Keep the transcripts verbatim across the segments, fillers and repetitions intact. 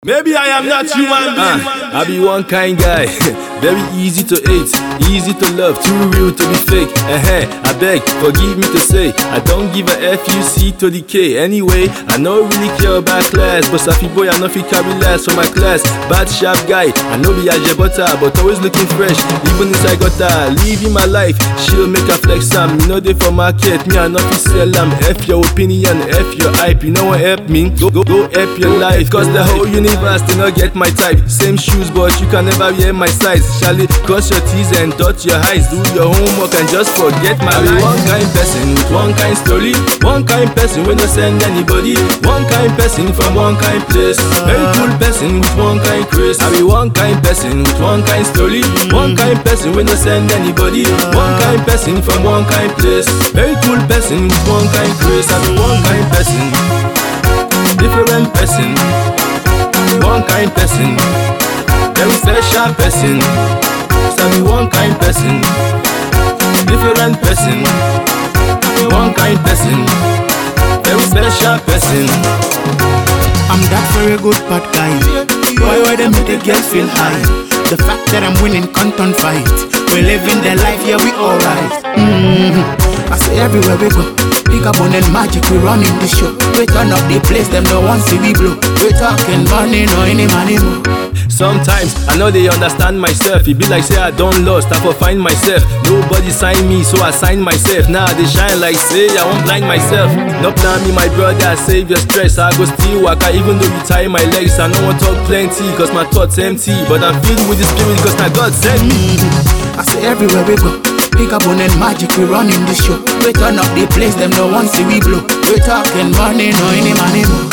Maybe I am not human being. Uh, I be one kind guy, very easy to hate, easy to love, too real to be fake. Uh-huh, I beg, forgive me to say, I don't give a F U C to the K. Anyway, I no really care about class, but Safi boy I no fit carry last for my class. Bad sharp guy, I know be a jebota, but always looking fresh, even if I got her. Living my life, she'll make a flex am. Me no dey for market, me I no fit sell am. F your opinion, F your hype, you know what help me? Go, go, go help your life, cause the whole universe do not get my type. Same shoes, but you can never wear my size. Shall it cross your T's and dot your eyes? Do your homework and just forget my life. One kind person with one kind story, one kind person when no send anybody, one kind person from one kind place, very cool person with one kind craze. I be one kind person with one kind story, one kind person when no send anybody, one kind person from one kind place, very cool person with one kind craze. I be one kind person, different person, one kind person, very special person. So be one kind person, different person, one kind person, very special person. I'm that very good bad guy. Why why they make the girls feel high? The fact that I'm winning can't fight. We're living the life, yeah, we alright. Mm-hmm. I say everywhere we go, big up on and magic, we running the show. We turn up the place, them no one see we blow. We talking money, no any money more. Sometimes I know they understand myself. It be like say I don't lost, I for find myself. Nobody sign me, so I sign myself. Now they shine like say I won't blind myself. No plan me, my brother, I save your stress. I go still walk, I even though you tie my legs. I know I talk plenty, cause my thoughts empty, but I'm filled with the spirit, cause now God sent me. Mm-hmm. I say everywhere we go, big up on and magic, we running the show. We turn up the place, them no one see we blow. We talking money, no any money more.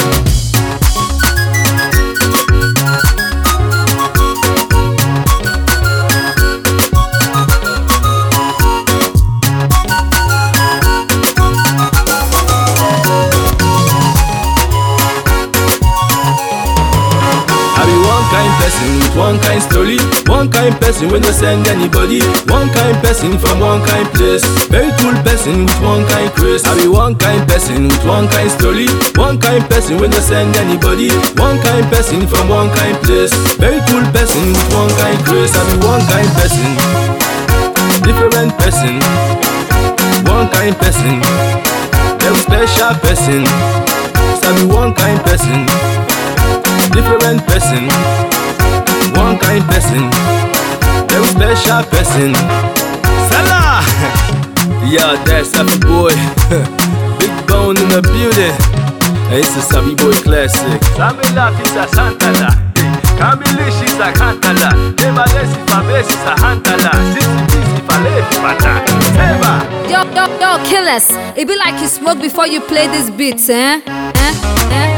With one kind story, one kind person when no send anybody, one kind person from one kind place, very cool person with one kind craze. I be one kind person with one kind story, one kind person when no send anybody, one kind person from one kind place, very cool person with one kind craze. I be one kind person, different person, one kind person, very special person. So I be one kind person, different person, one kind person, very special person. Salah! Yeah, that's Safi boy. Big bone in the building. And it's a Safi boy classic. Samila fisa santala. Kamili shisa kantala. Neba lesi fabesi sa hantala. Sisi bisi falefi pata. Neba! Yo, yo, yo, killers. It be like you smoke before you play this beat, eh? Eh? Eh?